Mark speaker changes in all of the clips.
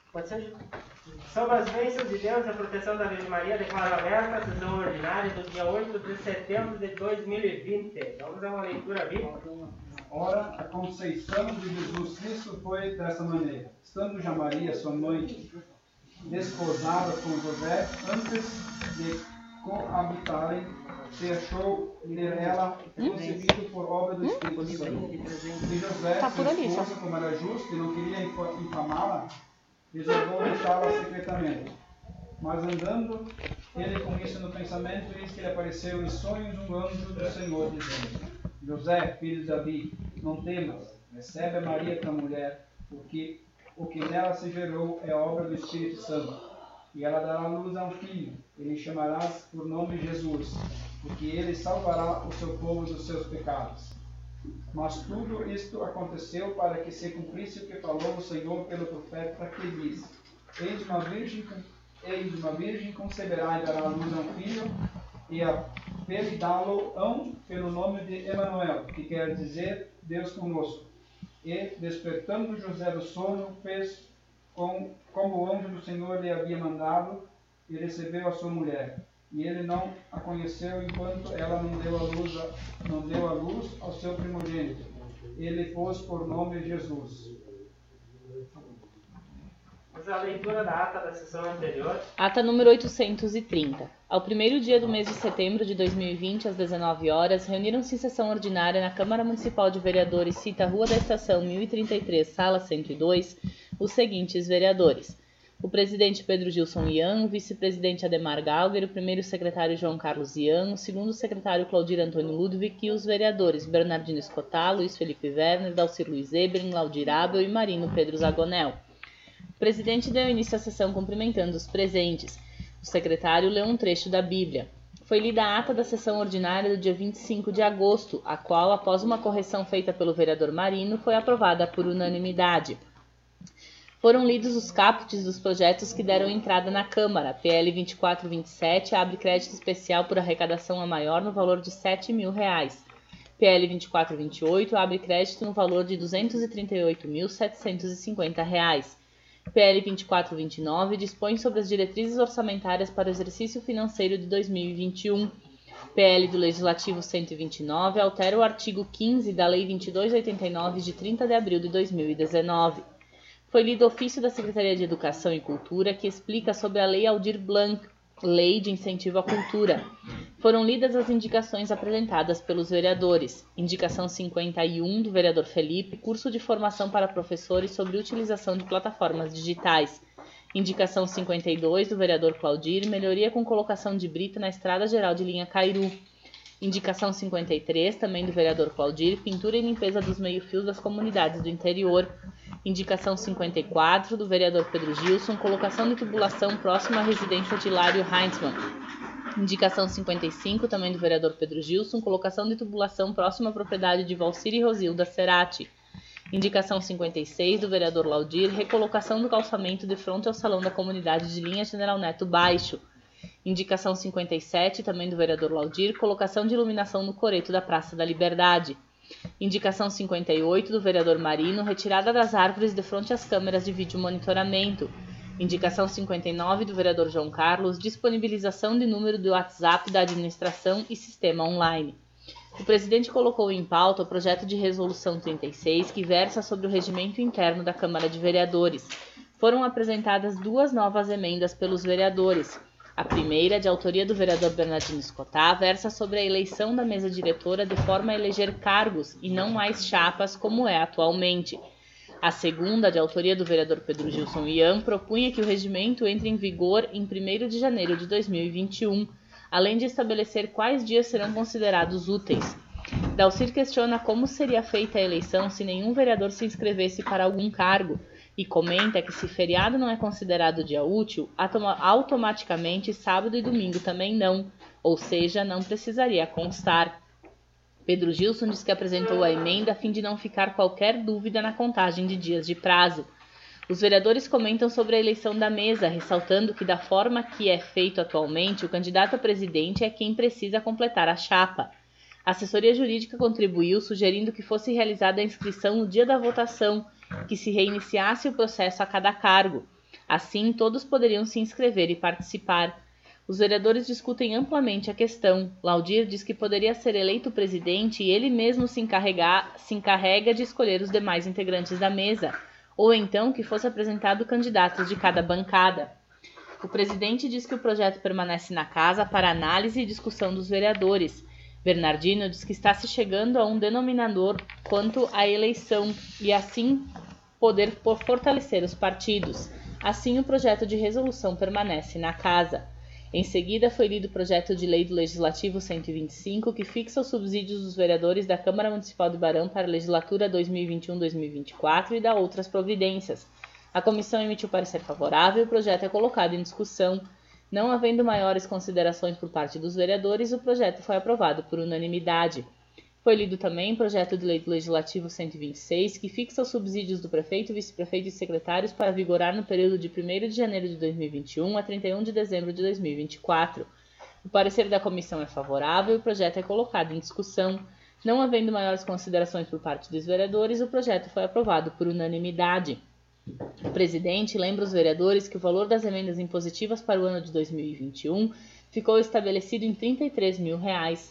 Speaker 1: Pode ser. Sobre as bênçãos de Deus e a proteção da Virgem Maria, declaro aberta a sessão ordinária do dia 8 de setembro de 2020. Vamos a uma leitura bíblica.
Speaker 2: Ora, a conceição de Jesus Cristo foi dessa maneira. Estando já Maria, sua mãe, desposada com José, antes de coabitarem, se achou nela concebido por obra do Espírito Santo. E José, sua esposa, como era justo e não queria infamá-la, resolveu deixá-la secretamente. Mas andando ele com isso no pensamento, eis que lhe apareceu em sonhos um anjo do Senhor, dizendo: José, filho de Davi, não temas, recebe a Maria tua mulher, porque o que nela se gerou é obra do Espírito Santo. E ela dará luz a um filho, e lhe chamarás por nome Jesus, porque ele salvará o seu povo dos seus pecados. Mas tudo isto aconteceu para que se cumprisse o que falou o Senhor pelo profeta, que diz: Eis uma virgem conceberá e dará luz a um filho, e apelidá-lo-ão pelo nome de Emanuel, que quer dizer Deus conosco. E, despertando José do sono, fez como o anjo do Senhor lhe havia mandado, e recebeu a sua mulher. E ele não a conheceu enquanto ela não deu a luz ao seu primogênito. Ele pôs por nome Jesus.
Speaker 1: Vamos à leitura da ata da sessão anterior.
Speaker 3: Ata número 830. Ao primeiro dia do mês de setembro de 2020, às 19 horas, reuniram-se em sessão ordinária na Câmara Municipal de Vereadores, Cita Rua da Estação 1033, Sala 102, os seguintes vereadores: o presidente Pedro Gilson Ian, o vice-presidente Ademar Galger, o primeiro secretário João Carlos Ian, o segundo secretário Claudir Antônio Ludwig e os vereadores Bernardino Escotá, Luiz Felipe Werner, Dalcir Luiz Ebrin, Laudir Abel e Marino Pedro Zagonel. O presidente deu início à sessão cumprimentando os presentes. O secretário leu um trecho da Bíblia. Foi lida a ata da sessão ordinária do dia 25 de agosto, a qual, após uma correção feita pelo vereador Marino, foi aprovada por unanimidade. Foram lidos os caput dos projetos que deram entrada na Câmara. PL 2427 abre crédito especial por arrecadação a maior no valor de R$ 7.000. PL 2428 abre crédito no valor de R$ 238.750. PL 2429 dispõe sobre as diretrizes orçamentárias para o exercício financeiro de 2021. PL do Legislativo 129 altera o artigo 15 da Lei 2289 de 30 de abril de 2019. Foi lido ofício da Secretaria de Educação e Cultura, que explica sobre a Lei Aldir Blanc, Lei de Incentivo à Cultura. Foram lidas as indicações apresentadas pelos vereadores. Indicação 51, do vereador Felipe, curso de formação para professores sobre utilização de plataformas digitais. Indicação 52, do vereador Claudir, melhoria com colocação de brita na Estrada Geral de Linha Cairu. Indicação 53, também do vereador Claudir, pintura e limpeza dos meio-fios das comunidades do interior. Indicação 54, do vereador Pedro Gilson, colocação de tubulação próxima à residência de Hilário Heinzmann. Indicação 55, também do vereador Pedro Gilson, colocação de tubulação próxima à propriedade de Valcir e Rosilda Cerati. Indicação 56, do vereador Laudir, recolocação do calçamento de frente ao salão da comunidade de Linha General Neto Baixo. Indicação 57, também do vereador Laudir, colocação de iluminação no coreto da Praça da Liberdade. Indicação 58, do vereador Marino, retirada das árvores de frente às câmeras de vídeo monitoramento. Indicação 59, do vereador João Carlos, disponibilização de número do WhatsApp da administração e sistema online. O presidente colocou em pauta o projeto de resolução 36, que versa sobre o regimento interno da Câmara de Vereadores. Foram apresentadas duas novas emendas pelos vereadores. A primeira, de autoria do vereador Bernardino Escotá, versa sobre a eleição da mesa diretora de forma a eleger cargos e não mais chapas como é atualmente. A segunda, de autoria do vereador Pedro Gilson Ian, propunha que o regimento entre em vigor em 1º de janeiro de 2021, além de estabelecer quais dias serão considerados úteis. Dalcir questiona como seria feita a eleição se nenhum vereador se inscrevesse para algum cargo, e comenta que se feriado não é considerado dia útil, automaticamente sábado e domingo também não, ou seja, não precisaria constar. Pedro Gilson diz que apresentou a emenda a fim de não ficar qualquer dúvida na contagem de dias de prazo. Os vereadores comentam sobre a eleição da mesa, ressaltando que da forma que é feito atualmente, o candidato a presidente é quem precisa completar a chapa. A assessoria jurídica contribuiu, sugerindo que fosse realizada a inscrição no dia da votação, que se reiniciasse o processo a cada cargo. Assim, todos poderiam se inscrever e participar. Os vereadores discutem amplamente a questão. Laudir diz que poderia ser eleito presidente e ele mesmo se encarrega de escolher os demais integrantes da mesa, ou então que fosse apresentado candidatos de cada bancada. O presidente diz que o projeto permanece na casa para análise e discussão dos vereadores. Bernardino diz que está se chegando a um denominador quanto à eleição e assim poder fortalecer os partidos. Assim, o projeto de resolução permanece na casa. Em seguida, foi lido o projeto de lei do Legislativo 125, que fixa os subsídios dos vereadores da Câmara Municipal de Barão para a legislatura 2021-2024 e dá outras providências. A comissão emitiu parecer favorável e o projeto é colocado em discussão. Não havendo maiores considerações por parte dos vereadores, o projeto foi aprovado por unanimidade. Foi lido também o projeto de lei do Legislativo 126, que fixa os subsídios do prefeito, vice-prefeito e secretários para vigorar no período de 1º de janeiro de 2021 a 31 de dezembro de 2024. O parecer da comissão é favorável e o projeto é colocado em discussão. Não havendo maiores considerações por parte dos vereadores, o projeto foi aprovado por unanimidade. O presidente lembra os vereadores que o valor das emendas impositivas para o ano de 2021 ficou estabelecido em R$ 33 mil.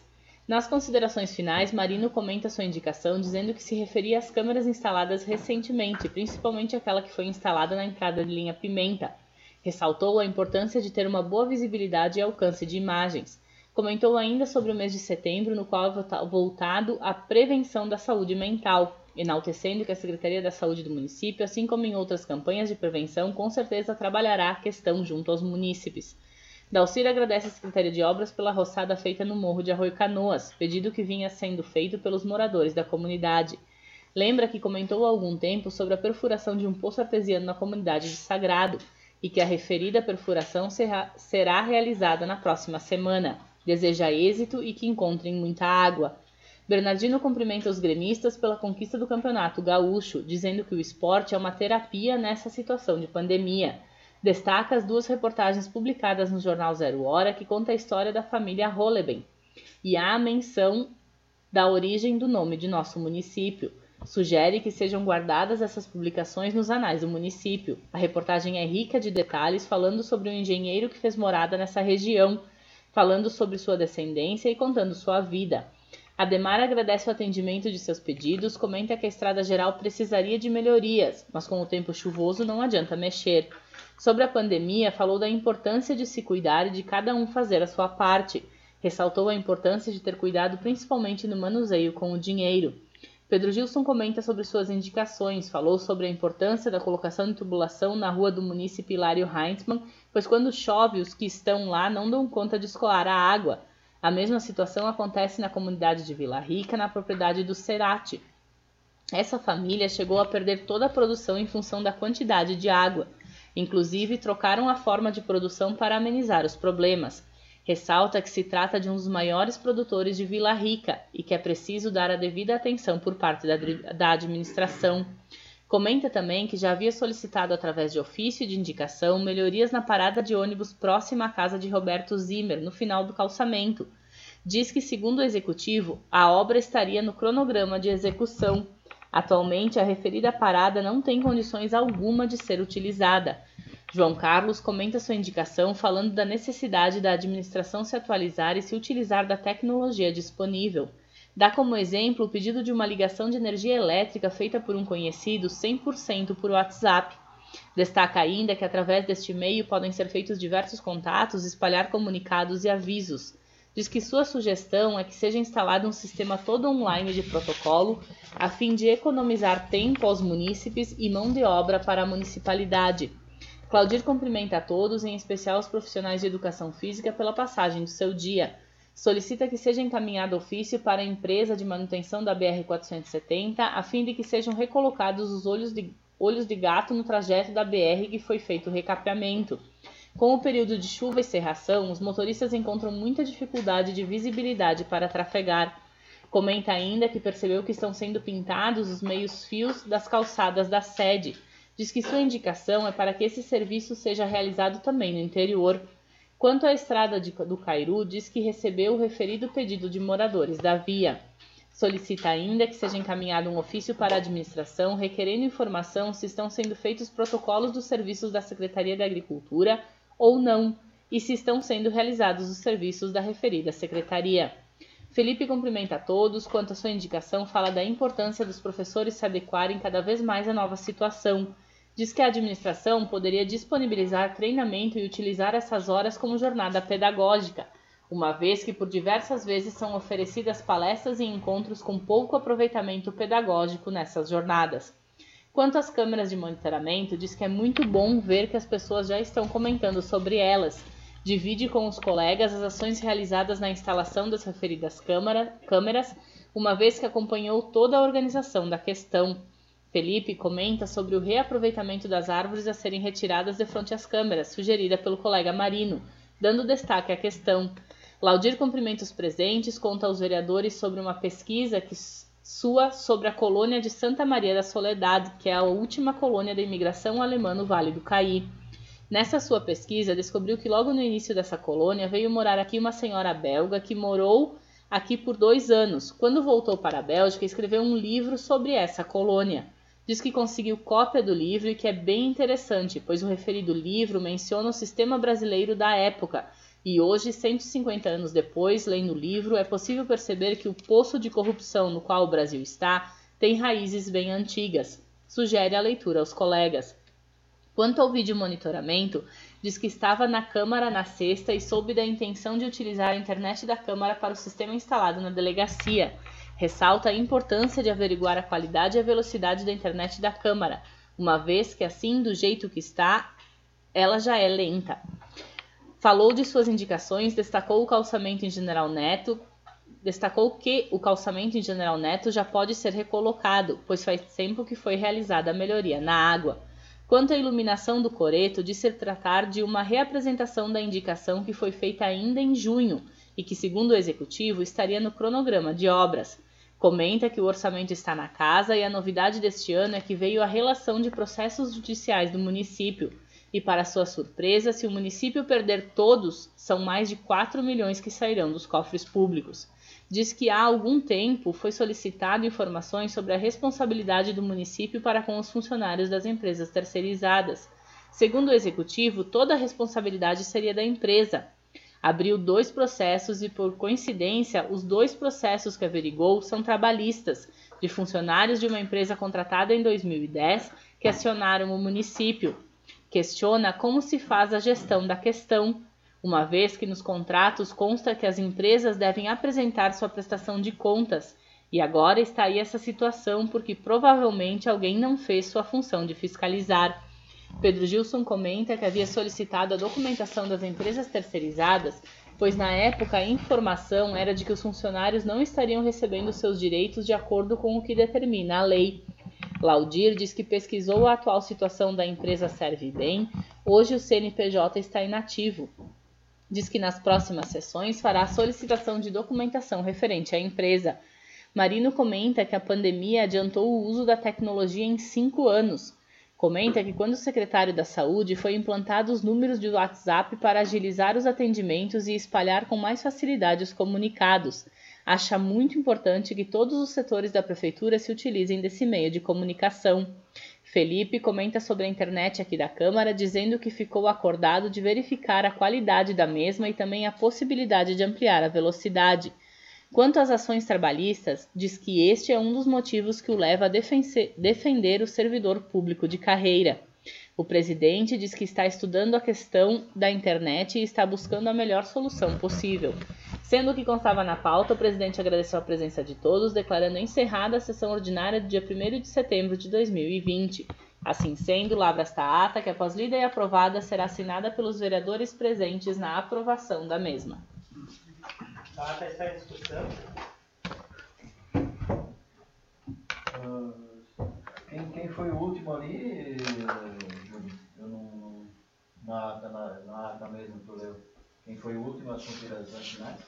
Speaker 3: Nas considerações finais, Marino comenta sua indicação dizendo que se referia às câmeras instaladas recentemente, principalmente aquela que foi instalada na entrada de linha Pimenta. Ressaltou a importância de ter uma boa visibilidade e alcance de imagens. Comentou ainda sobre o mês de setembro, no qual é voltado à prevenção da saúde mental, enaltecendo que a Secretaria da Saúde do município, assim como em outras campanhas de prevenção, com certeza trabalhará a questão junto aos munícipes. Dalcir agradece à Secretaria de Obras pela roçada feita no Morro de Arroio Canoas, pedido que vinha sendo feito pelos moradores da comunidade. Lembra que comentou há algum tempo sobre a perfuração de um poço artesiano na comunidade de Sagrado e que a referida perfuração será realizada na próxima semana. Deseja êxito e que encontrem muita água. Bernardino cumprimenta os gremistas pela conquista do Campeonato Gaúcho, dizendo que o esporte é uma terapia nessa situação de pandemia. Destaca as 2 reportagens publicadas no jornal Zero Hora, que conta a história da família Holleben e há a menção da origem do nome de nosso município. Sugere que sejam guardadas essas publicações nos anais do município. A reportagem é rica de detalhes, falando sobre um engenheiro que fez morada nessa região, falando sobre sua descendência e contando sua vida. Ademar agradece o atendimento de seus pedidos, comenta que a estrada geral precisaria de melhorias, mas com o tempo chuvoso não adianta mexer. Sobre a pandemia, falou da importância de se cuidar e de cada um fazer a sua parte. Ressaltou a importância de ter cuidado principalmente no manuseio com o dinheiro. Pedro Gilson comenta sobre suas indicações, falou sobre a importância da colocação de tubulação na rua do munícipe Hilário Heintzmann, pois quando chove os que estão lá não dão conta de escoar a água. A mesma situação acontece na comunidade de Vila Rica, na propriedade do Cerati. Essa família chegou a perder toda a produção em função da quantidade de água. Inclusive, trocaram a forma de produção para amenizar os problemas. Ressalta que se trata de um dos maiores produtores de Vila Rica e que é preciso dar a devida atenção por parte da administração. Comenta também que já havia solicitado através de ofício de indicação melhorias na parada de ônibus próxima à casa de Roberto Zimmer, no final do calçamento. Diz que, segundo o executivo, a obra estaria no cronograma de execução. Atualmente, a referida parada não tem condições alguma de ser utilizada. João Carlos comenta sua indicação falando da necessidade da administração se atualizar e se utilizar da tecnologia disponível. Dá como exemplo o pedido de uma ligação de energia elétrica feita por um conhecido 100% por WhatsApp. Destaca ainda que através deste meio podem ser feitos diversos contatos, espalhar comunicados e avisos. Diz que sua sugestão é que seja instalado um sistema todo online de protocolo, a fim de economizar tempo aos munícipes e mão de obra para a municipalidade. Claudir cumprimenta a todos, em especial os profissionais de educação física, pela passagem do seu dia. Solicita que seja encaminhado ofício para a empresa de manutenção da BR-470, a fim de que sejam recolocados os olhos de gato no trajeto da BR que foi feito o recapeamento. Com o período de chuva e cerração, os motoristas encontram muita dificuldade de visibilidade para trafegar. Comenta ainda que percebeu que estão sendo pintados os meios-fios das calçadas da sede. Diz que sua indicação é para que esse serviço seja realizado também no interior. Quanto à estrada do Cairu, diz que recebeu o referido pedido de moradores da via. Solicita ainda que seja encaminhado um ofício para a administração requerendo informação se estão sendo feitos protocolos dos serviços da Secretaria da Agricultura ou não e se estão sendo realizados os serviços da referida secretaria. Felipe cumprimenta a todos, quanto à sua indicação fala da importância dos professores se adequarem cada vez mais à nova situação. Diz que a administração poderia disponibilizar treinamento e utilizar essas horas como jornada pedagógica, uma vez que por diversas vezes são oferecidas palestras e encontros com pouco aproveitamento pedagógico nessas jornadas. Quanto às câmeras de monitoramento, diz que é muito bom ver que as pessoas já estão comentando sobre elas. Divide com os colegas as ações realizadas na instalação das referidas câmeras, uma vez que acompanhou toda a organização da questão. Felipe comenta sobre o reaproveitamento das árvores a serem retiradas de frente às câmeras, sugerida pelo colega Marino, dando destaque à questão. Laudir cumprimenta os presentes, conta aos vereadores sobre uma pesquisa sua sobre a colônia de Santa Maria da Soledade, que é a última colônia da imigração alemã no Vale do Caí. Nessa sua pesquisa, descobriu que logo no início dessa colônia veio morar aqui uma senhora belga que morou aqui por 2 anos. Quando voltou para a Bélgica, escreveu um livro sobre essa colônia. Diz que conseguiu cópia do livro e que é bem interessante, pois o referido livro menciona o sistema brasileiro da época. E hoje, 150 anos depois, lendo o livro, é possível perceber que o poço de corrupção no qual o Brasil está tem raízes bem antigas. Sugere a leitura aos colegas. Quanto ao vídeo monitoramento, diz que estava na Câmara na sexta e soube da intenção de utilizar a internet da Câmara para o sistema instalado na delegacia. Ressalta a importância de averiguar a qualidade e a velocidade da internet da Câmara, uma vez que assim, do jeito que está, ela já é lenta. Falou de suas indicações, destacou que o calçamento em General Neto já pode ser recolocado, pois faz tempo que foi realizada a melhoria na água. Quanto à iluminação do coreto, disse se tratar de uma reapresentação da indicação que foi feita ainda em junho e que, segundo o executivo, estaria no cronograma de obras. Comenta que o orçamento está na casa e a novidade deste ano é que veio a relação de processos judiciais do município. E, para sua surpresa, se o município perder todos, são mais de 4 milhões que sairão dos cofres públicos. Diz que há algum tempo foi solicitado informações sobre a responsabilidade do município para com os funcionários das empresas terceirizadas. Segundo o executivo, toda a responsabilidade seria da empresa. Abriu 2 processos e, por coincidência, os 2 processos que averigou são trabalhistas, de funcionários de uma empresa contratada em 2010 que acionaram o município. Questiona como se faz a gestão da questão, uma vez que nos contratos consta que as empresas devem apresentar sua prestação de contas, e agora está aí essa situação porque provavelmente alguém não fez sua função de fiscalizar. Pedro Gilson comenta que havia solicitado a documentação das empresas terceirizadas, pois na época a informação era de que os funcionários não estariam recebendo seus direitos de acordo com o que determina a lei. Laudir diz que pesquisou a atual situação da empresa Servibem, hoje o CNPJ está inativo. Diz que nas próximas sessões fará a solicitação de documentação referente à empresa. Marino comenta que a pandemia adiantou o uso da tecnologia em 5 anos. Comenta que quando o secretário da Saúde foi implantado os números de WhatsApp para agilizar os atendimentos e espalhar com mais facilidade os comunicados. Acha muito importante que todos os setores da prefeitura se utilizem desse meio de comunicação. Felipe comenta sobre a internet aqui da Câmara, dizendo que ficou acordado de verificar a qualidade da mesma e também a possibilidade de ampliar a velocidade. Quanto às ações trabalhistas, diz que este é um dos motivos que o leva a defender o servidor público de carreira. O presidente diz que está estudando a questão da internet e está buscando a melhor solução possível. Sendo que constava na pauta, o presidente agradeceu a presença de todos, declarando encerrada a sessão ordinária do dia 1º de setembro de 2020. Assim sendo, lavra-se a ata que, após lida e aprovada, será assinada pelos vereadores presentes na aprovação da mesma.
Speaker 1: A ata está em discussão.
Speaker 4: Quem foi o último ali, Júlio? Eu não. Na ata mesmo que eu leio. Quem foi o último nas considerações finais?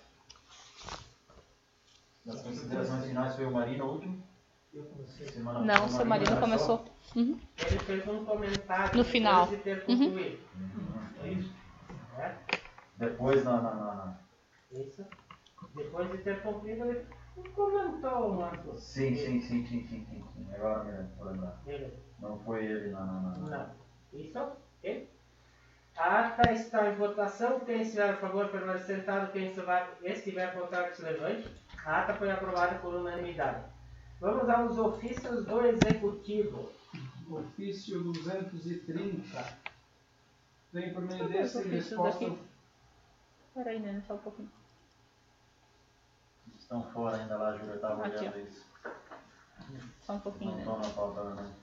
Speaker 4: Nas considerações finais foi o Marino o último?
Speaker 3: Não, o seu Marino começou. Uhum.
Speaker 1: Ele fez um comentário
Speaker 3: No final.
Speaker 1: depois de ter concluído.
Speaker 4: É isso?
Speaker 1: É?
Speaker 4: Depois
Speaker 1: Isso. Depois de ter concluído, ele Comentou, Marcos.
Speaker 4: Sim. Agora me vou lembrar.
Speaker 1: Beleza.
Speaker 4: Não foi ele, não.
Speaker 1: Não. Isso? Ok? A ata está em votação. Quem estiver a favor, permanecer sentado. Quem estiver contrário, se levante. A ata foi aprovada por unanimidade. Vamos aos ofícios do Executivo.
Speaker 2: Ofício 230. Vem por meio
Speaker 3: Cadê os
Speaker 2: desse em
Speaker 3: ofícios
Speaker 2: resposta.
Speaker 3: aqui? Peraí, né? Só um pouquinho.
Speaker 4: Estão fora ainda lá, Júlia. Eu estava
Speaker 3: Aqui,
Speaker 4: olhando
Speaker 3: ó.
Speaker 4: isso.
Speaker 3: Só um pouquinho,
Speaker 4: Não
Speaker 3: né?
Speaker 4: estão na pauta, né?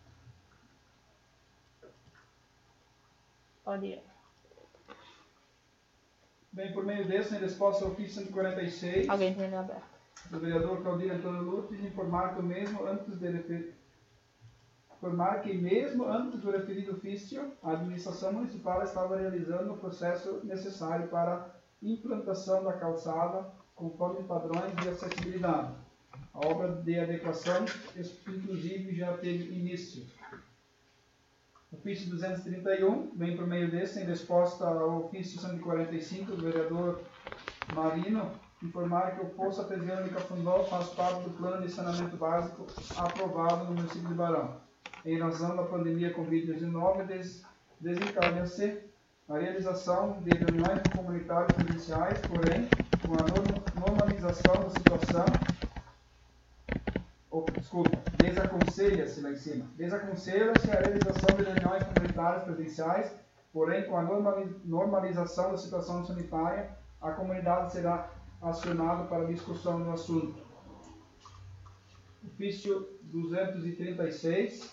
Speaker 3: Pode ir.
Speaker 2: Vem por meio desse em resposta ao ofício 146.
Speaker 3: Alguém tem ele aberto.
Speaker 2: Do vereador Claudir Antônio Lutes, informar que mesmo antes do referido ofício, a administração municipal estava realizando o processo necessário para a implantação da calçada conforme padrões de acessibilidade. A obra de adequação, inclusive, já teve início. Ofício 231, vem por meio desse, em resposta ao ofício 145 do vereador Marino, informar que o Poço Artesiano de Cafundó faz parte do plano de saneamento básico aprovado no município de Barão. Em razão da pandemia Covid-19, desencadeia-se a realização de reuniões comunitárias presenciais, porém, com a normalização da situação, desaconselha-se lá em cima, desaconselha-se a realização de reuniões comunitárias presenciais, porém, com a normalização da situação sanitária, a comunidade será acionada para discussão do assunto. Ofício 236,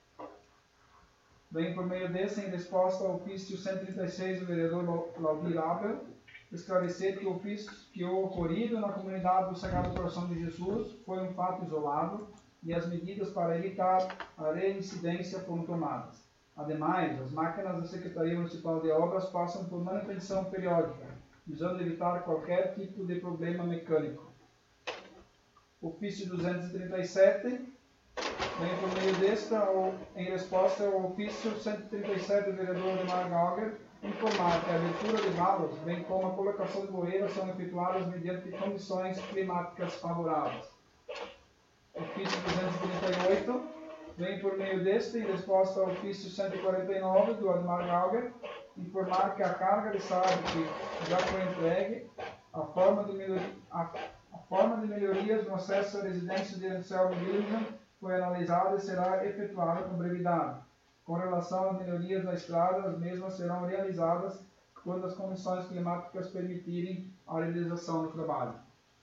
Speaker 2: vem por meio desse em resposta ao ofício 136 do vereador Claudir Abel, esclarecer que o ocorrido na comunidade do Sagrado Coração de Jesus foi um fato isolado e as medidas para evitar a reincidência foram tomadas. Ademais, as máquinas da Secretaria Municipal de Obras passam por manutenção periódica, visando evitar qualquer tipo de problema mecânico. Ofício 237, vem por meio desta, em resposta ao ofício 137 do vereador Ademar Gauger, informar que a abertura de valos, bem como a colocação de bueiras, são efetuadas mediante condições climáticas favoráveis. Ofício 238, vem por meio deste, em resposta ao ofício 149 do Ademar Gauger, informar que a carga de sábado que já foi entregue, a forma de melhorias no acesso à residência de Anselmo William foi analisada e será efetuada com brevidade. Com relação às melhorias da estrada, as mesmas serão realizadas quando as condições climáticas permitirem a realização do trabalho.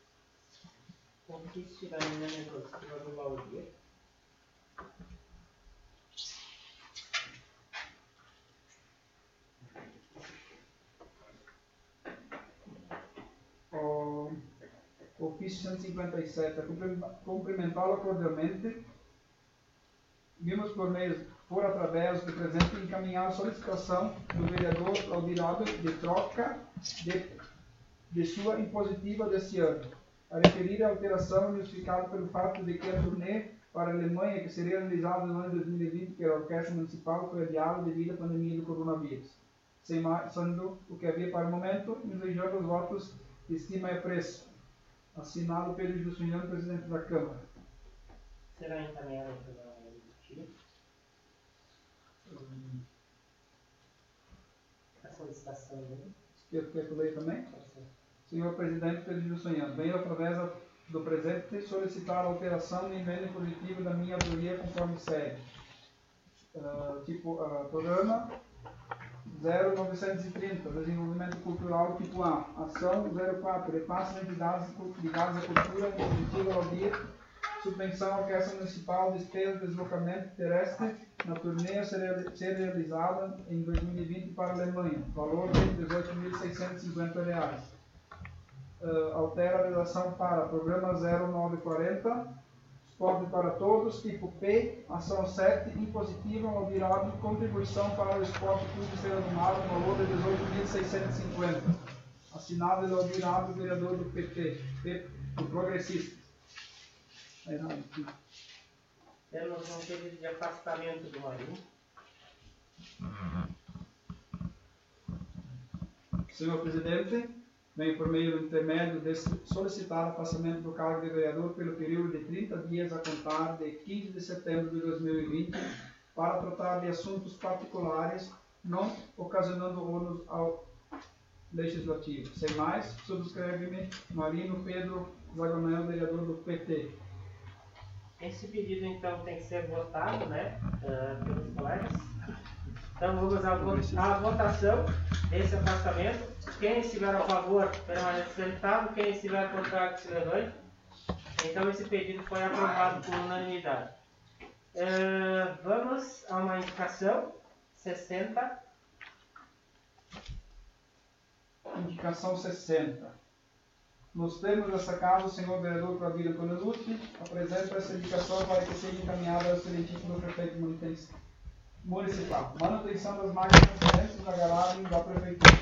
Speaker 1: Ofício da minha negociativa do Valdir.
Speaker 2: Ofício 157, a cumprimentá-lo cordialmente, vimos por através do presente encaminhar a solicitação do vereador Claudir Abel de troca de sua impositiva deste ano. A referir a alteração justificada pelo fato de que a turnê para a Alemanha, que seria realizada no ano de 2020 pela Orquestra Municipal, foi adiada devido à pandemia do coronavírus. Sendo o que havia para o momento, desejando os votos de estima e apreço. Assinado pelo Juscelino, presidente da Câmara.
Speaker 1: Será encaminhado pela executiva. A solicitação dele.
Speaker 2: Quer que eu leia também? Senhor presidente, pelo Juscelino, venho através do presente solicitar a alteração de emenda positiva da minha autoria conforme segue. Programa 0930, Desenvolvimento Cultural tipo A. Ação 04, repasse de entidades ligadas à cultura, objetivo Aldir, subvenção à Orquestra Municipal, despesa de deslocamento terrestre na turnê a ser realizada em 2020 para a Alemanha, valor de R$ 18.650. Altera a redação para Programa 0940, Esporte para Todos, tipo P, ação 7, impositiva, Aldirado, contribuição para o esporte clube Estrela do Mar, valor de R$ 18.650. Assinado pelo Aldirado, vereador do PT, do Progressista.
Speaker 1: Temos um pedido de afastamento do Marinho.
Speaker 2: Senhor presidente, vem por meio do intermédio de solicitar afastamento do cargo de vereador pelo período de 30 dias a contar de 15 de setembro de 2020 para tratar de assuntos particulares, não ocasionando ônus ao legislativo. Sem mais, subscreve-me Marino Pedro Zagonel, vereador do PT.
Speaker 1: Esse pedido, então, tem que ser votado, né, pelos colegas. Então, vamos à votação desse afastamento. Quem estiver a favor, permaneça sentado. Quem estiver contrário, se levante. Então, esse pedido foi aprovado por unanimidade. Vamos a uma indicação 60.
Speaker 2: Indicação 60. Nos termos dessa casa, o senhor vereador Claudio Antônio Lute apresenta essa indicação para que seja encaminhada ao excelentíssimo prefeito municipal. Manutenção das máquinas transparentes da garagem da prefeitura.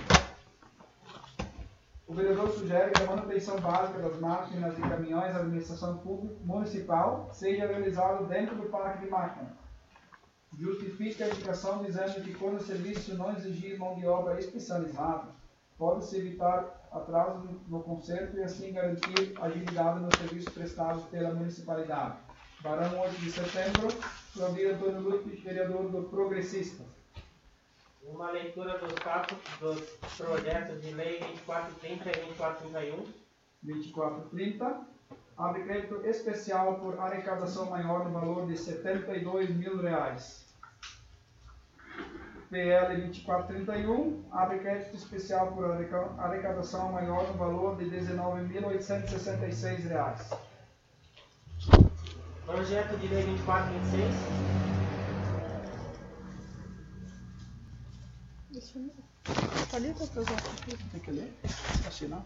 Speaker 2: O vereador sugere que a manutenção básica das máquinas e caminhões da administração pública municipal seja realizada dentro do parque de máquinas. Justifica a indicação dizendo que quando o serviço não exigir mão de obra especializada, pode-se evitar atraso no conserto e assim garantir agilidade nos serviços prestados pela municipalidade. Barão 8 de setembro, Claudio Antônio Lute, vereador do Progressista.
Speaker 1: Uma leitura dos fatos dos projetos de lei 2430 e 2431.
Speaker 2: 2430. Abre crédito especial por arrecadação maior no valor de R$ 72 mil. PL 2431, abre crédito especial por arrecadação maior no valor de R$ 19.866.
Speaker 1: Projeto de lei 2426.
Speaker 3: Deixa eu ver. Cadê o teu projeto aqui?
Speaker 2: Tem que ler? Assinar?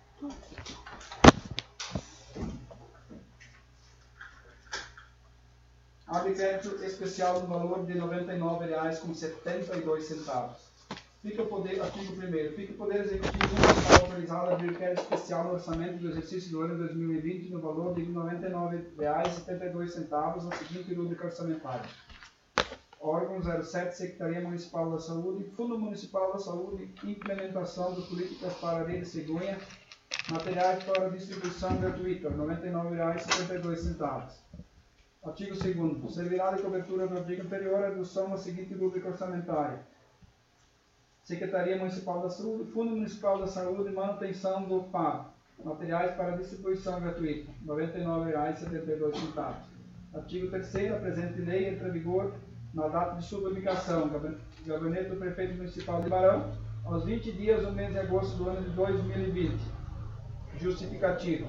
Speaker 2: Abre crédito especial no valor de R$ 99,72. Fica o poder, artigo 1º, fica o Poder Executivo Municipal autorizado a abrir crédito especial no orçamento do exercício do ano 2020 no valor de R$ 99,72 na seguinte rubrica orçamentária. Órgão 07, Secretaria Municipal da Saúde, Fundo Municipal da Saúde, implementação de políticas para a rede cegonha, materiais para distribuição gratuita, R$ 99,72. Artigo 2º. Servirá de cobertura do artigo anterior a redução na seguinte rubrica orçamentária. Secretaria Municipal da Saúde, Fundo Municipal da Saúde, manutenção do PAB. Materiais para distribuição gratuita, R$ 99,72. Artigo 3º. A presente lei entra em vigor na data de sua publicação. Gabinete do Prefeito Municipal de Barão, aos 20 dias do mês de agosto do ano de 2020. Justificativa.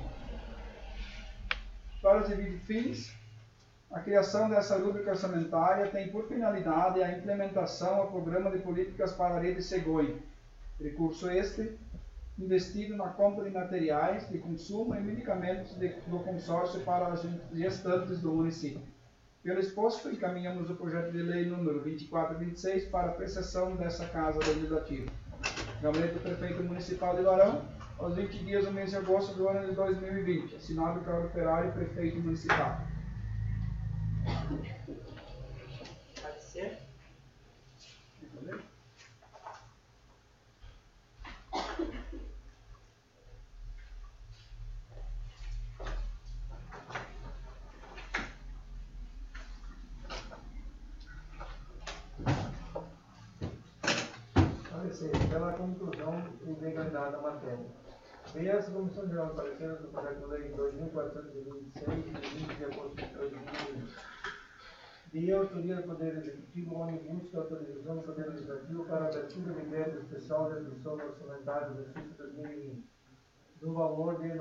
Speaker 2: Para os devidos fins, a criação dessa rubrica orçamentária tem por finalidade a implementação ao programa de políticas para a rede cegonha. Recurso este investido na compra de materiais de consumo e medicamentos do consórcio para as gestantes do município. Pelo exposto, encaminhamos o projeto de lei número 2426 para apreciação dessa Casa Legislativa. Gabinete do Prefeito Municipal de Barão, aos 20 dias do mês de agosto do ano de 2020. Assinado Carlos Ferrari, Prefeito Municipal.
Speaker 1: Parecer?
Speaker 4: Parecer, pela conclusão e legalidade da matéria. Veio essa Comissão Geral de Pareceres do projeto de lei 2426, de 20 de agosto de 2020. De autoria do Poder Executivo, onde busca autorização do Poder Legislativo para a abertura de crédito especial de redução orçamentária do exercício 2020, do valor de R$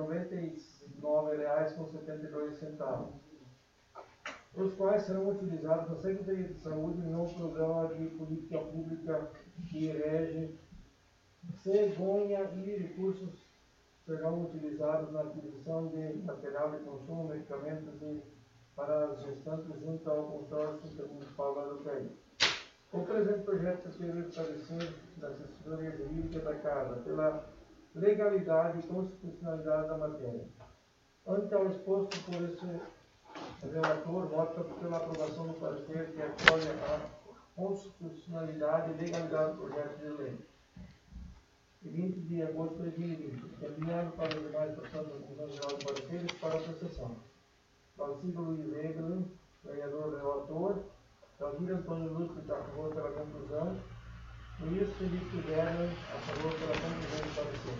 Speaker 4: 99,72, os quais serão utilizados na Secretaria de Saúde no programa de política pública que rege cegonha e recursos serão utilizados na aquisição de material de consumo, medicamentos e para as gestantes junto ao consórcio municipal da UTI. O presente projeto serve parecer da assessoria jurídica da Casa pela legalidade e constitucionalidade da matéria. Ante ao exposto por esse relator, vota pela aprovação do parecer que acolhe a constitucionalidade e legalidade do projeto de lei. e 20 de agosto de 2020, encaminhado para os demais portanto da Comissão Geral de Pareceres para apreciação. Francisco Luiz Egler, vereador relator, Valdir Antônio Lúcio, a favor pela conclusão, Luiz Felipe Werner, a favor pela conclusão de parecer.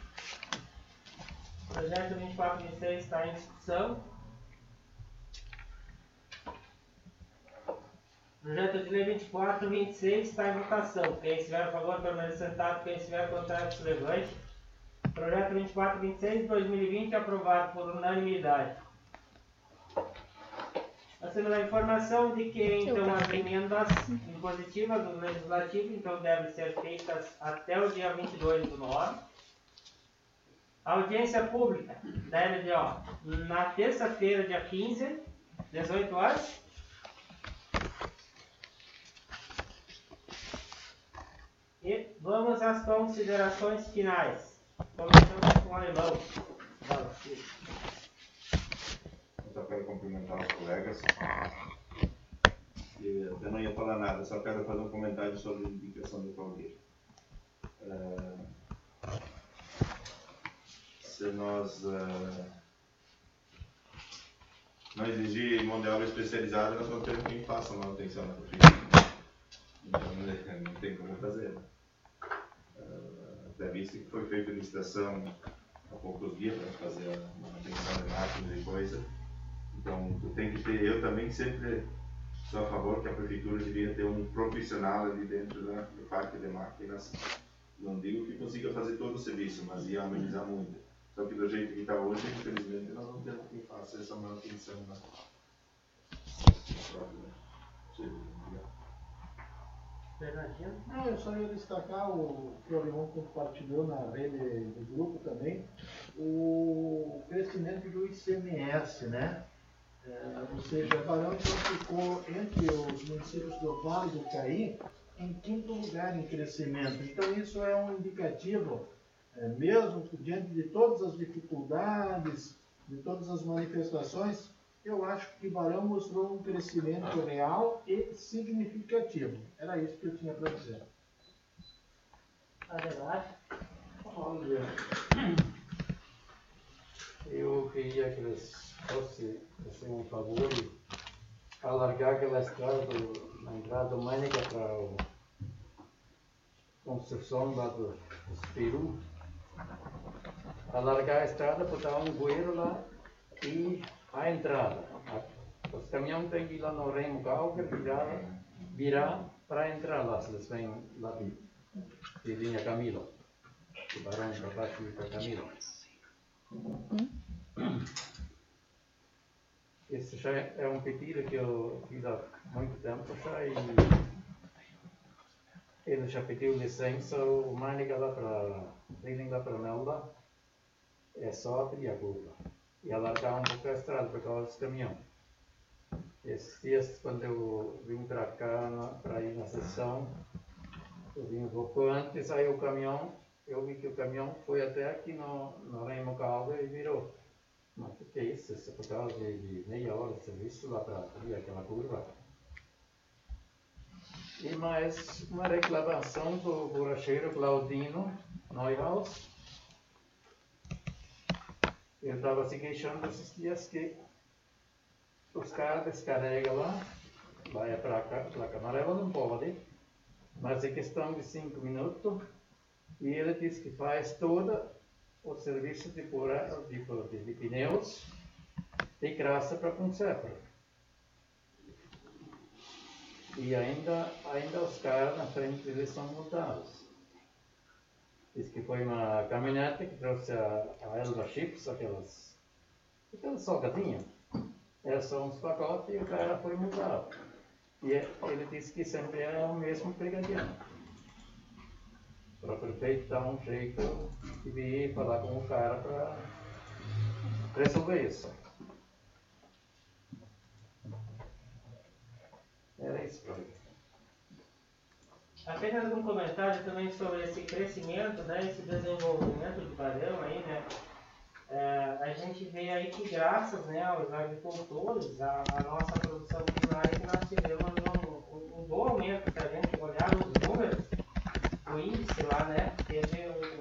Speaker 1: O projeto 2426 está em discussão. Projeto de lei 2426 está em votação. Quem estiver a favor, permaneça sentado. Quem estiver contrário, se levante. Projeto 2426 de 2020 aprovado por unanimidade. Nós temos a informação de que, então, as emendas impositivas do Legislativo, então, devem ser feitas até o dia 22/9. A audiência pública da LDO na terça-feira, dia 15, 18 horas. E vamos às considerações finais. Começamos com o alemão. Fala, filho.
Speaker 5: Eu só quero cumprimentar os colegas. Eu não ia falar nada, só quero fazer um comentário sobre a indicação do Claudir. Se nós não exigir mão de obra especializada, nós vamos ter quem faça manutenção na prefeitura. Então não tem como fazer. Até visto que foi feita a licitação há poucos dias para fazer a manutenção de máquinas e coisa. Então tu tem que ter, eu também sempre sou a favor que a prefeitura devia ter um profissional ali dentro do parque de máquinas. Não digo que consiga fazer todo o serviço, mas ia amenizar muito. Só que do jeito que está hoje, infelizmente, nós não temos quem faça essa manutenção na
Speaker 1: Bernardino.
Speaker 6: Não, eu só ia destacar o que o Alemão compartilhou na rede do grupo também, o crescimento do ICMS, né? Ou seja, Barão então ficou entre os municípios do Vale do Caí em quinto lugar em crescimento. Então isso é um indicativo, mesmo diante de todas as dificuldades, de todas as manifestações, eu acho que Barão mostrou um crescimento real e significativo. Era isso que eu tinha para dizer.
Speaker 1: Adelante.
Speaker 7: Olha, eu queria que eles fossem um favor e alargar aquela estrada na entrada do Mânica para a construção lá do Peru. Alargar a estrada, botar um bueiro lá e a entrada. Os caminhões têm que ir lá no Remo Galga, virar para entrar lá, se eles vêm lá de linha Camilo. De Barão para baixo e para Camilo. Esse já é um pedido que eu fiz há muito tempo já e ele já pediu licença, o Mânica lá para Melda, é só abrir a curva e alargar um pouco a estrada por causa dos caminhões. Esses dias, quando eu vim para cá, para ir na sessão, eu vim um pouco antes, aí o caminhão, eu vi que o caminhão foi até aqui no Remo Calda e virou. Mas o que é isso? Isso é por causa de meia hora de serviço lá para abrir aquela curva. E mais uma reclamação do borracheiro Claudino Neuhaus. Ele estava se queixando esses dias que os caras descarregam lá, vai para a Camarela, não pode, mas é questão de 5 minutos, e ele diz que faz todo o serviço de pneus de graça para a Concepra. E ainda os caras na frente deles são multados. Diz que foi uma caminhonete que trouxe a Elva Chips, aquelas salgadinhas. Era só uns pacotes e o cara foi multado. E ele disse que sempre é o mesmo brigadiano. Para o prefeito dar um jeito de vir falar com o cara para resolver isso. Era isso para mim.
Speaker 1: Apenas um comentário também sobre esse crescimento, né, esse desenvolvimento do Barão aí, né? A gente vê aí que graças, né, aos agricultores, a nossa produção primária, que nós tivemos um bom aumento. Se a gente olhar os números, o índice lá, né, teve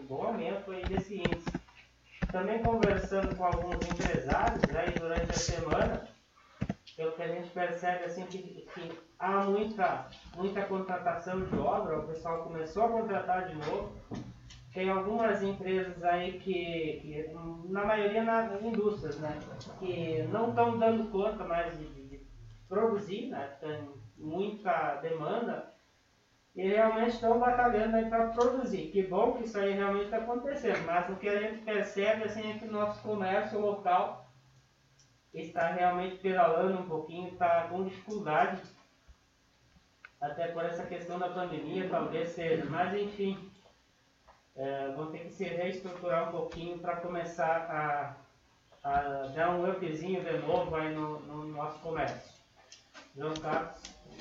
Speaker 1: também conversando com alguns empresários aí durante a semana, pelo que a gente percebe assim, que há muita contratação de obra, o pessoal começou a contratar de novo. Tem algumas empresas aí que na maioria nas indústrias, né, que não estão dando conta mais de produzir, né, tem muita demanda e realmente estão batalhando aí para produzir. Que bom que isso aí realmente está acontecendo, mas o que a gente percebe assim, é que o nosso comércio local está realmente pedalando um pouquinho, está com dificuldade, até por essa questão da pandemia, talvez seja, mas enfim. Vão ter que se reestruturar um pouquinho para começar a dar um upzinho de novo aí no nosso comércio. João Carlos.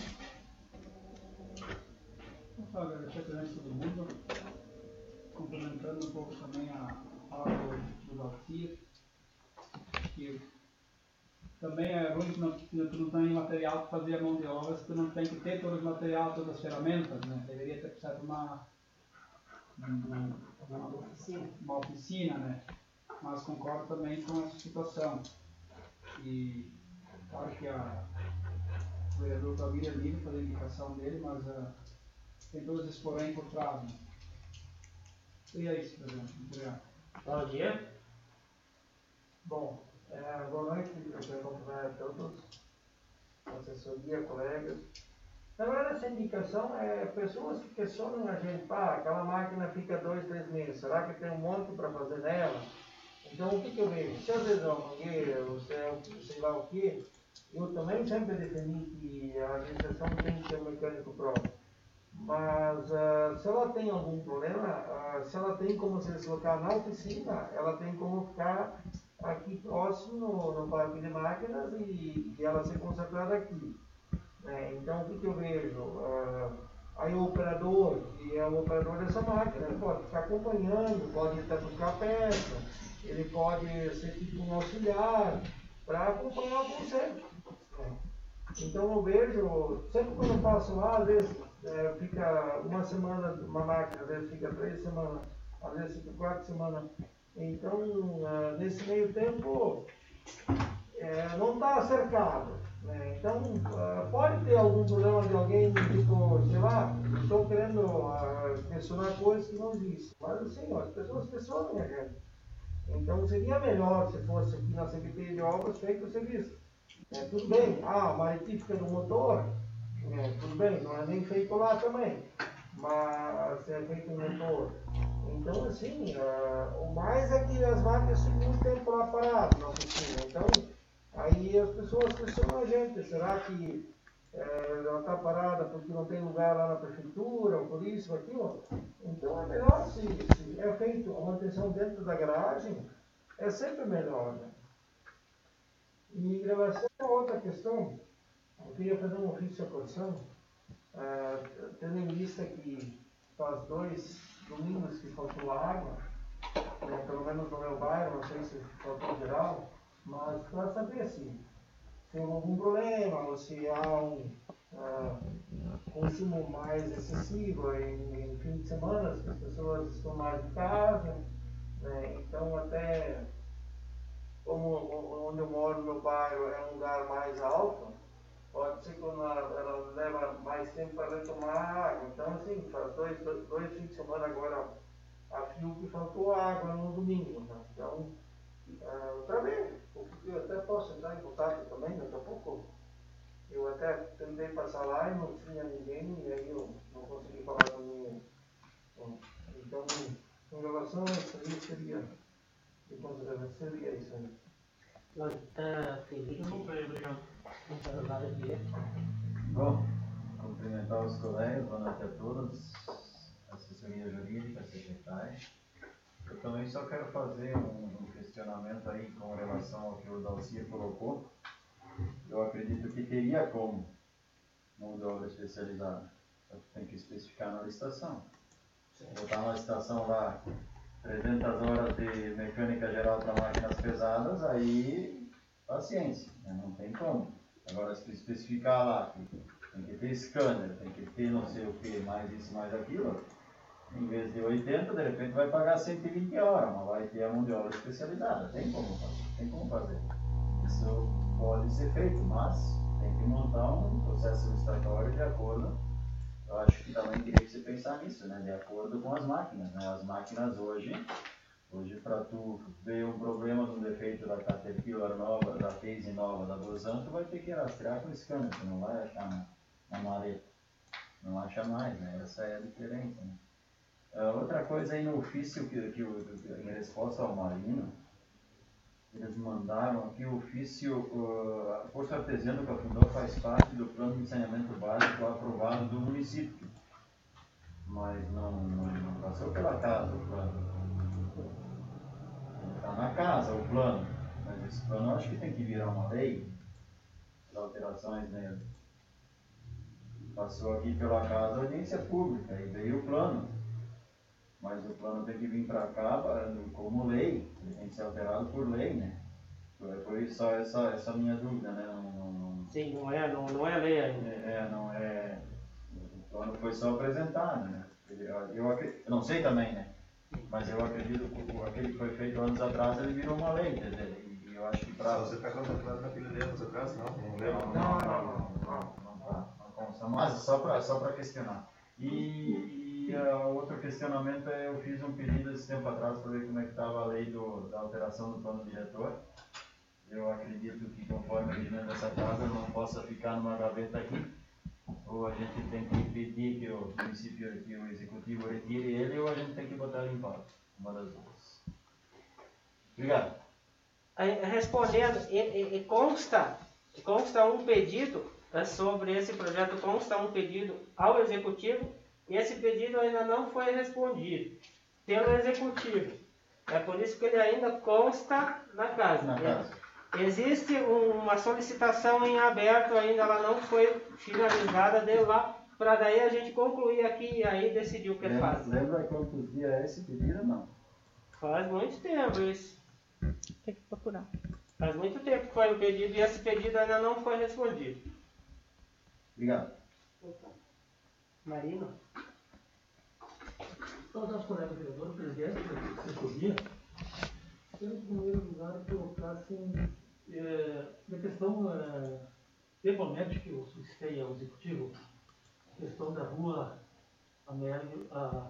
Speaker 2: Vou agradecer também a todo mundo, complementando um pouco também a fala do Dalcir, que também é ruim que tu não tem material para fazer a mão de obra, tu não tem que ter todo o material, todas as ferramentas, né? Deveria ter precisado uma oficina, né? Mas concordo também com essa situação. E claro que o vereador Claudio é livre fazer a indicação dele, mas tem todos esses porém por trás. Né? E é isso, presidente. Muito obrigado.
Speaker 1: Bom dia.
Speaker 4: Bom, boa noite, eu quero cumprimentar a todos, assessoria, colegas. Na verdade, essa indicação é pessoas que questionam a gente, aquela máquina fica 2, 3 meses, será que tem um monte para fazer nela? Então, o que eu vejo? Se às vezes é uma mangueira, ou se é sei lá o que, eu também sempre defendi que a administração tem que ter um mecânico próprio. Mas se ela tem algum problema, se ela tem como se deslocar na oficina, ela tem como ficar aqui próximo no parque de máquinas e ela ser consertada aqui. Então, o que eu vejo? Aí o operador, que é o operador dessa máquina, ele pode ficar acompanhando, pode até buscar a peça, ele pode ser tipo um auxiliar para acompanhar o conserto. Então, eu vejo, sempre quando eu passo lá, às vezes fica uma semana uma máquina, às vezes fica 3 semanas, às vezes fica 4 semanas. Então, nesse meio tempo, não está cercado. Então, pode ter algum problema de alguém, tipo, sei lá, estou querendo questionar coisas que não existem. Mas assim, as pessoas questionam a gente. Então, seria melhor se fosse aqui na Secretaria de Obras feito o serviço. Tudo bem, uma retífica do motor, tudo bem, não é nem feito lá também, mas é feito no motor. Então, assim, o mais é que as máquinas ficam muito tempo lá paradas na oficina. Então, aí as pessoas questionam a gente, será que ela está parada porque não tem lugar lá na prefeitura, ou por isso, ou aquilo? Então é melhor se é feito a manutenção dentro da garagem, é sempre melhor. Né? E em relação a outra questão, eu queria fazer um ofício à correção, tendo em vista que faz 2 domingos que faltou água, pelo menos no meu bairro, não sei se faltou geral, mas para saber assim, se houve algum problema ou se há um consumo mais excessivo em fim de semana, que as pessoas estão mais em casa, né? Então até como onde eu moro no meu bairro é um lugar mais alto, pode ser que ela leva mais tempo para retomar a água. Então assim, faz dois fins de semana agora a fio que faltou água no domingo. Né? Então, para ver, eu até posso entrar em contato também, daqui a pouco. Eu até tentei passar lá e não tinha ninguém, e aí eu não consegui falar com ninguém. Então, em relação a isso aí, seria isso aí.
Speaker 1: Felipe.
Speaker 2: Obrigado.
Speaker 8: Bom, cumprimentar os colegas, boa noite a todos, assessoria jurídica, secretária. Eu também só quero fazer um questionamento aí com relação ao que o Dalcir colocou. Eu acredito que teria como mão de obra especializada. Só que tem que especificar na licitação. Botar na licitação lá 300 horas de mecânica geral para máquinas pesadas, aí paciência, né? Não tem como. Agora, se especificar lá que tem que ter scanner, tem que ter não sei o que, mais isso, mais aquilo, Em vez de 80, de repente vai pagar 120 horas, mas vai ter a mão de obra especializada. Tem como fazer. Isso pode ser feito, mas tem que montar um processo licitatório de acordo. Eu acho que também teria que se pensar nisso, né? De acordo com as máquinas, né? As máquinas hoje para tu ver um problema do defeito da Caterpillar nova, da Case nova, da Bozan, tu vai ter que rastrear com scanner, tu não vai achar na maleta. Não acha mais, né? Essa é a diferença, né? Outra coisa aí no ofício em resposta ao Marino, eles mandaram aqui o ofício, a Poço Artesiano que afundou faz parte do plano de saneamento básico aprovado do município, mas não passou pela casa o plano. Está na casa o plano, mas esse plano eu acho que tem que virar uma lei, as alterações nele. Passou aqui pela casa a audiência pública e veio o plano. Mas o plano tem que vir para cá como lei, ele tem que ser alterado por lei, né? Foi só essa minha dúvida, né?
Speaker 1: Sim, não é lei ainda.
Speaker 8: Não é. O plano foi só apresentado, né? Eu não sei também, né? Mas eu acredito que aquele que foi feito anos atrás, ele virou uma lei, quer dizer, e eu acho que para...
Speaker 5: Você está atrás naquele de anos atrás? Não lembro.
Speaker 8: Não consta, mas só para questionar. E outro questionamento é, eu fiz um pedido esse tempo atrás para ver como é que estava a lei da alteração do plano diretor. Eu acredito que conforme o regimento dessa casa não possa ficar numa gaveta aqui, ou a gente tem que pedir que o município, que o executivo retire ele, ou a gente tem que botar ele em pauta, uma das duas. Obrigado.
Speaker 1: Respondendo, consta um pedido sobre esse projeto, consta um pedido ao executivo, e esse pedido ainda não foi respondido pelo executivo. É por isso que ele ainda consta na casa. Existe uma solicitação em aberto ainda, ela não foi finalizada, deu lá, para daí a gente concluir aqui e aí decidir o que faz.
Speaker 8: Lembra quantos dias é esse pedido ou não?
Speaker 1: Faz muito tempo isso.
Speaker 3: Tem que procurar.
Speaker 1: Faz muito tempo que foi o pedido e esse pedido ainda não foi respondido.
Speaker 8: Obrigado.
Speaker 1: Marino?
Speaker 4: Então, nosso colega vereador, presidente da assessoria, quero, em primeiro lugar, colocar assim, na questão, verbalmente, que eu solicitei ao executivo, a questão da rua Hélio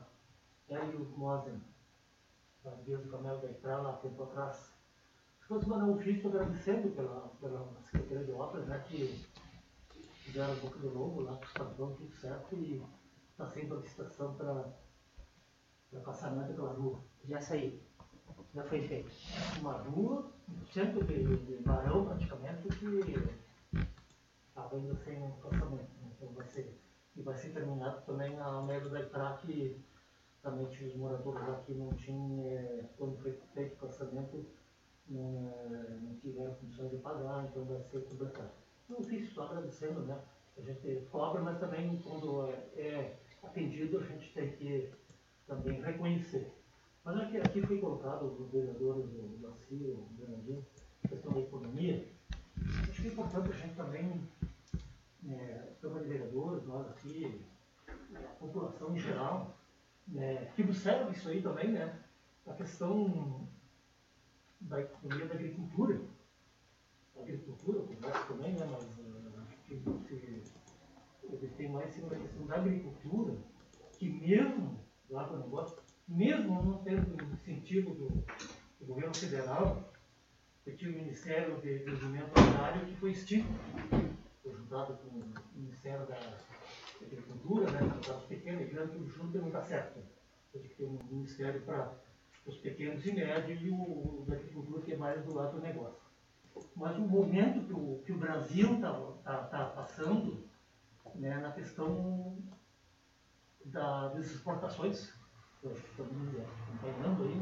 Speaker 4: Mosen, a via do Camelo da Estrada, lá tempo atrás. Se fosse mandar um ofício agradecendo pela Secretaria de Obras, né, que fizeram a boca do lobo lá, com os padrões, tudo certo, e está sendo a licitação para passamento daquela rua.
Speaker 1: Já saiu. Já foi feito.
Speaker 4: Uma rua, no centro de Barão, praticamente, que estava ainda sem um passamento. Então vai ser terminado também a merda da Itra, que também tinha os moradores aqui não tinham, quando foi feito o passamento, não tiveram condições de pagar, então vai ser completado. Não fiz só agradecendo, né? A gente cobra, mas também quando é atendido, a gente tem que também reconhecer. Mas aqui foi colocado os vereadores, o Laci, o Bernardino, a questão da economia. Acho que é importante a gente também, Câmara de Vereadores, nós aqui, a população em geral, que observa isso aí também, né? A questão da economia da agricultura. A agricultura, eu converso também, né? Mas acho que ele tem mais em cima da questão da agricultura, que mesmo lá com o negócio, mesmo não tendo incentivo do governo federal, eu tinha o Ministério de Desenvolvimento Agrário que foi extinto, foi juntado com o Ministério da Agricultura, né, para os pequenos e grandes, tudo junto não está certo. Tem que ter um ministério para os pequenos e médios e o da agricultura que é mais do lado do negócio. Mas o momento que o Brasil está passando, né, na questão das exportações, que estamos acompanhando aí,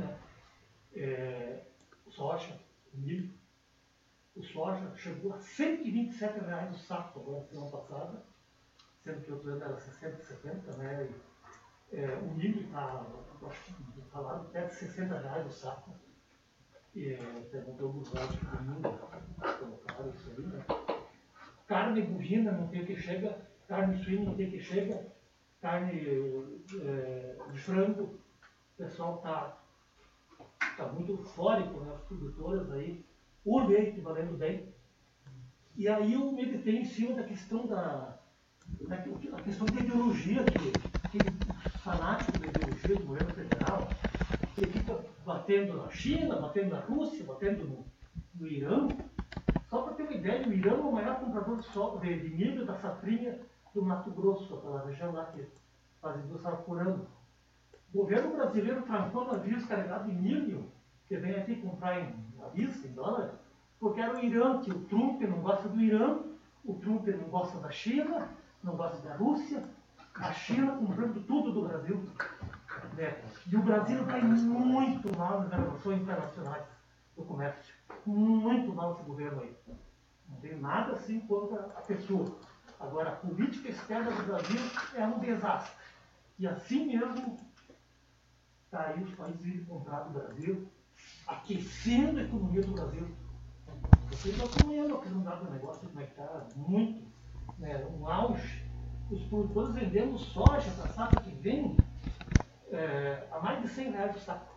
Speaker 4: né? O soja, o milho. O soja chegou a R$ 127,00 o saco agora, semana passada, sendo que outro ano era 60, 70, né? O milho está falando perto de R$ 60,00 o saco. Perguntou o burlado que do mundo colocaram isso aí, né? Carne bovina não tem o que chega, carne suína não tem o que chega. carne de frango, o pessoal tá muito eufórico, né? As produtoras aí, o leite valendo bem. E aí eu meditei em cima da questão da questão da ideologia, que fanático da ideologia do governo federal, que fica batendo na China, batendo na Rússia, batendo no Irã. Só para ter uma ideia, o Irã é o maior comprador de milho da safrinha do Mato Grosso, aquela região lá que faz indústria por ano. O governo brasileiro trancou navios carregados de milho, que vem aqui comprar em navios, em dólar, porque era o Irã, que o Trump não gosta do Irã, o Trump não gosta da China, não gosta da Rússia, a China comprando tudo do Brasil. Né? E o Brasil vai muito mal nas relações internacionais do comércio. Muito mal esse governo aí. Não tem nada assim contra a pessoa. Agora, a política externa do Brasil é um desastre. E assim mesmo, está aí os países indo comprar do Brasil, aquecendo a economia do Brasil. Vocês estão acompanhando aqui no dado do negócio, como é que está muito, né, um auge. Os produtores vendendo soja para a safra que vem a mais de R$100 o saco.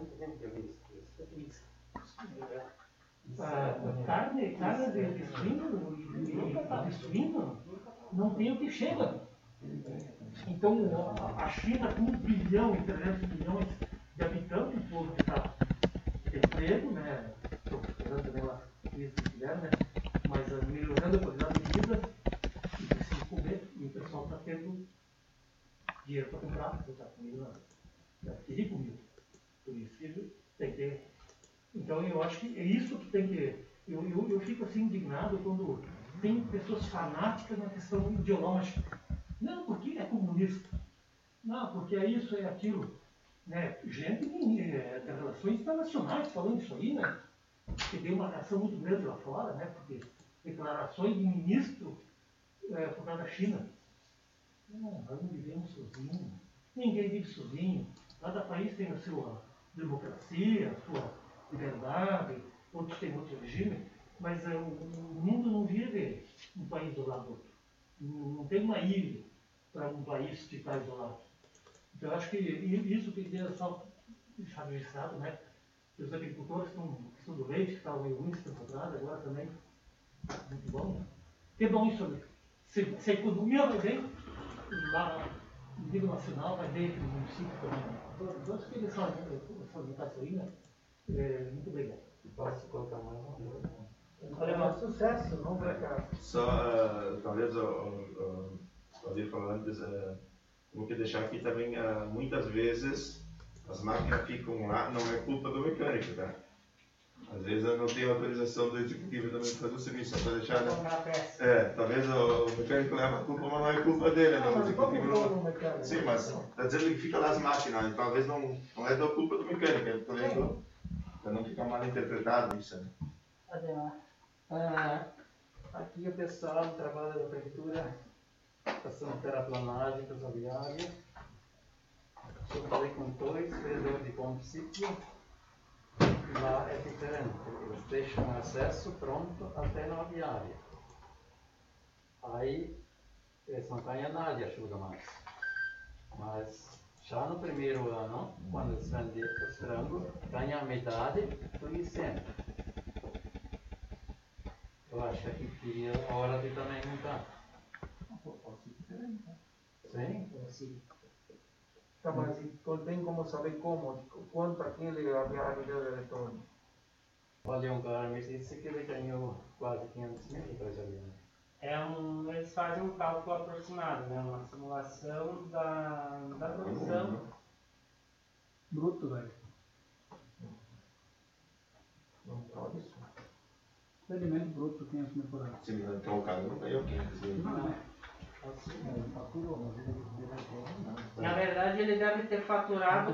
Speaker 4: Carne de suíno não tem o que chega. Então a China com 1 bilhão e 300 milhões de habitantes, um povo que está emprego, né? Estou esperando também lá crise que tiver, né? Mas melhorando a qualidade de vida e precisa comer. E o pessoal está tendo dinheiro para comprar, porque está comida, adquirir comida. Por isso que tem que ter. Então eu acho que é isso que tem que. Eu fico assim indignado quando tem pessoas fanáticas na questão ideológica. Não, porque é comunista. Não, porque é isso, é aquilo. Né? Gente de relações internacionais falando isso aí, né? Que deu uma reação muito grande lá fora, né? Porque declarações de ministro por causa da China. Não, nós não vivemos sozinhos. Ninguém vive sozinho. Cada país tem a sua democracia, a sua liberdade, outros têm outro regime, mas o mundo não vive um país do lado do outro. Não tem uma ilha para um país ficar isolado. Então eu acho que isso tem que ter só deixar registrado, né? Que os agricultores estão do leite, que estavam meio ruins tempo atrás, agora também muito bom. Né? Que bom isso, né? Se a economia vai bem, lá no nível nacional vai bem no município também. Então acho que eles são isso aí, né? Muito obrigado.
Speaker 7: Posso colocar mais uma coisa?
Speaker 4: Olha, sucesso, não fracasso.
Speaker 5: Só, talvez, o Valdir falou antes, vou que deixar aqui também, muitas vezes, as máquinas ficam lá, não é culpa do mecânico, tá? Às vezes eu não tenho autorização do executivo também para fazer o serviço, só para deixar, né? Talvez o mecânico leva a culpa, mas não é culpa dele, não. O executivo não. Sim, mas está dizendo que fica lá as máquinas, então, talvez não é da culpa do mecânico, para não ficar mal interpretado isso, né?
Speaker 7: Aqui o pessoal trabalha na prefeitura, passando terraplanagem para a viária. Eu falei com 2 vendedores de combustível. Lá é diferente, eles deixam o acesso pronto até na viária. Aí eles não têm nada de ajuda mais. Mas já no primeiro ano, quando eles vendem os frangos, tem a metade do ICM. Eu acho que aqui seria a hora de também montar. Sim?
Speaker 4: Tá, mas então tem como saber quanto aquele aviário deu de retorno?
Speaker 7: Olha, um cara me disse que ele ganhou quase 500 mil para esse avião.
Speaker 1: Eles fazem um cálculo aproximado, né? Uma simulação da produção.
Speaker 2: Bruto, velho.
Speaker 4: Não pode isso.
Speaker 2: Rendimento bruto, 500 mil por ano.
Speaker 5: Sim, então o cara não ganhou 500 mil.
Speaker 2: Não.
Speaker 1: Na verdade, ele deve ter faturado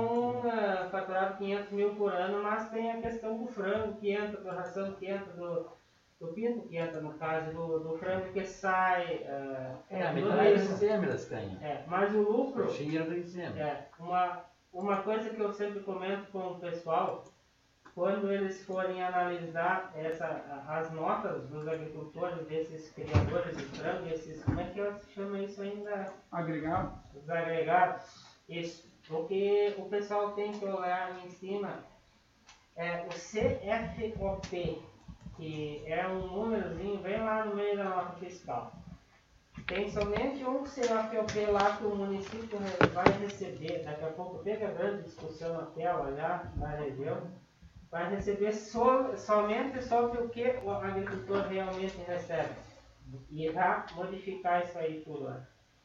Speaker 1: 500 mil por ano, mas tem a questão do frango que entra, da ração que entra, do pinto que entra, no caso do frango que sai.
Speaker 7: A metade do ICM eles têm.
Speaker 1: Mas o lucro.
Speaker 7: O dinheiro do ICM.
Speaker 1: Uma coisa que eu sempre comento com o pessoal, quando eles forem analisar as notas dos agricultores, desses criadores de frango, esses, como é que se chama isso ainda?
Speaker 2: Agregado.
Speaker 1: Os agregados. Isso. O que o pessoal tem que olhar em cima é o CFOP, que é um númerozinho bem lá no meio da nota fiscal. Tem somente um CFOP lá que o município vai receber, daqui a pouco teve a grande discussão na tela já, na região, vai receber somente sobre o que o agricultor realmente recebe. E irá modificar isso aí tudo lá.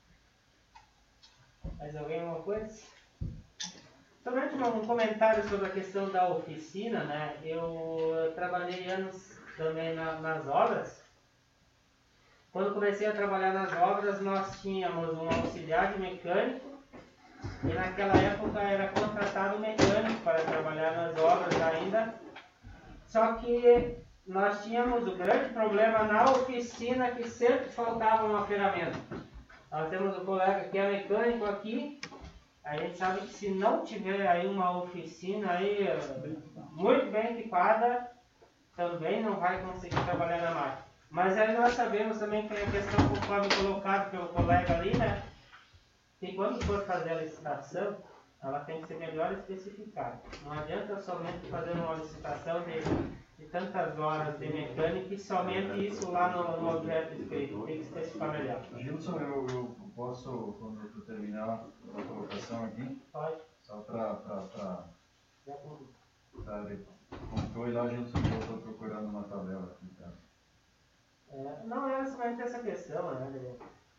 Speaker 1: Mais alguém alguma coisa? Somente um comentário sobre a questão da oficina, né? Eu trabalhei anos também nas obras. Quando comecei a trabalhar nas obras, nós tínhamos um auxiliar de mecânico e naquela época era contratado um mecânico para trabalhar nas obras ainda. Só que nós tínhamos o grande problema na oficina que sempre faltava uma ferramenta. Nós temos um colega que é mecânico aqui, a gente sabe que se não tiver aí uma oficina aí muito bem equipada, também não vai conseguir trabalhar na máquina. Mas aí nós sabemos também que tem a questão conforme colocado pelo colega ali, né? Que quando for fazer a licitação, ela tem que ser melhor especificada. Não adianta somente fazer uma licitação de tantas horas de mecânica e somente isso lá no objeto escrito. Tem que especificar melhor.
Speaker 8: Gilson, eu posso, quando tu terminar a colocação aqui,
Speaker 1: Pode.
Speaker 8: só para concluir lá, Gilson, que eu estou procurando uma tabela aqui, tá?
Speaker 1: Não é somente essa questão, né?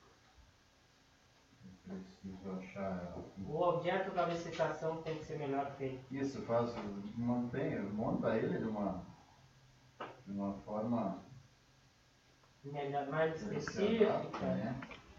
Speaker 8: Eu preciso achar.
Speaker 1: O objeto da licitação tem que ser melhor feito.
Speaker 8: Isso, monta ele de uma forma
Speaker 1: Melhor, mais específica.
Speaker 8: né?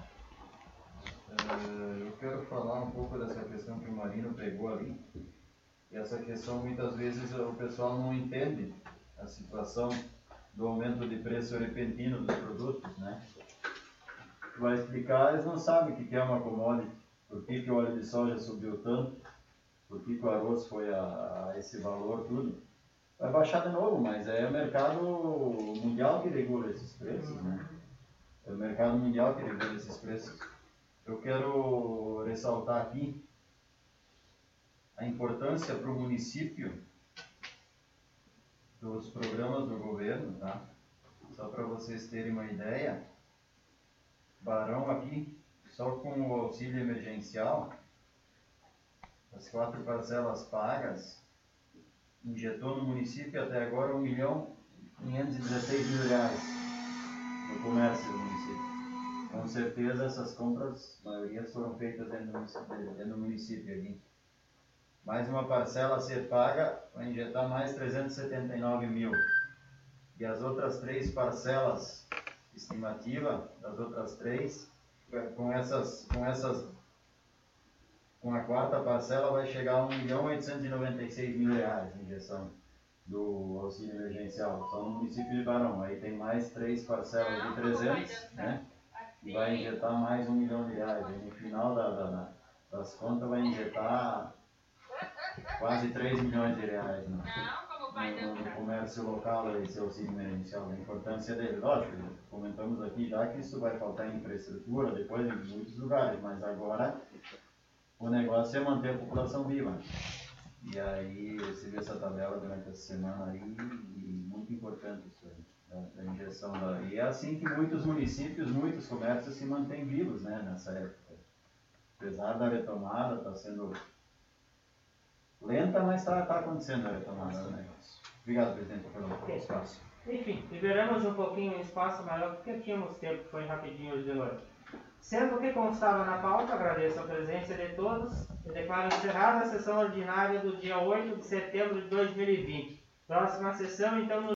Speaker 8: Eu quero falar um pouco dessa questão que o Marino pegou ali. E essa questão, muitas vezes, o pessoal não entende a situação do aumento de preço repentino dos produtos, né? Vai explicar, eles não sabem o que é uma commodity, por que o óleo de soja subiu tanto, por que o arroz foi a esse valor, tudo. Vai baixar de novo, mas é o mercado mundial que regula esses preços, né? É o mercado mundial que regula esses preços. Eu quero ressaltar aqui a importância para o município dos programas do governo, tá? Só para vocês terem uma ideia, Barão aqui, só com o auxílio emergencial, as 4 parcelas pagas, injetou no município até agora R$1.516.000 no comércio do município. Com certeza essas compras, a maioria foram feitas dentro do município aqui. Mais uma parcela a ser paga, vai injetar mais 379 mil. E as outras 3 parcelas, estimativa das outras 3, com a 4ª parcela vai chegar a R$1.896.000 de injeção do auxílio emergencial, só no município de Barão. Aí tem mais 3 parcelas de 300, né? E vai injetar mais R$1 milhão. E no final das contas vai injetar quase 3 milhões de reais, né? No comércio local, esse auxílio emergencial, a importância dele. Lógico, comentamos aqui já que isso vai faltar em infraestrutura, depois em muitos lugares, mas agora o negócio é manter a população viva. E aí, eu recebi essa tabela durante essa semana aí, e muito importante isso aí, da injeção da... E é assim que muitos municípios, muitos comércios se mantêm vivos, né, nessa época. Apesar da retomada, está sendo lenta, mas está acontecendo a retomada do negócio. Obrigado, presidente, pelo espaço.
Speaker 1: Enfim, liberamos um pouquinho o espaço maior porque tínhamos tempo, foi rapidinho hoje de noite. Sendo que constava na pauta, agradeço a presença de todos e declaro encerrada a sessão ordinária do dia 8 de setembro de 2020. Próxima sessão, então, no